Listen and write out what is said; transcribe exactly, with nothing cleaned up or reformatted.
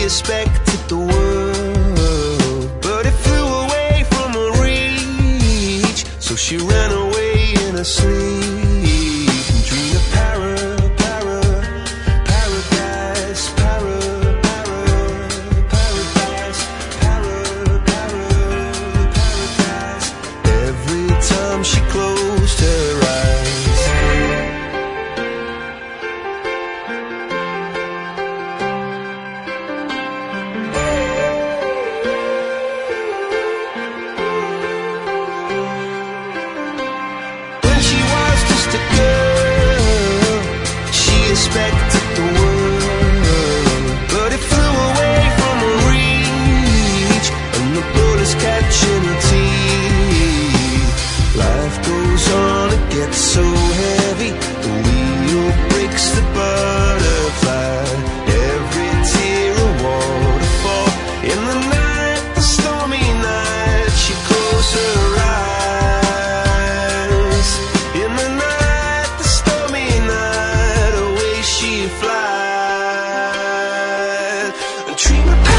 expected the world, but it flew away from her reach. So she ran away in her sleep and dreamed of para, para, paradise, para, para, paradise, para, para, paradise. Every time she closed her eyes. Expected the world, but it flew away from her reach, and the bullets catching her teeth. Life goes on, it gets so heavy, the wheel breaks the butterfly. Every tear a waterfall. In the night, the stormy night, she closed her eyes. In the night, the stormy night, she flies. A dream of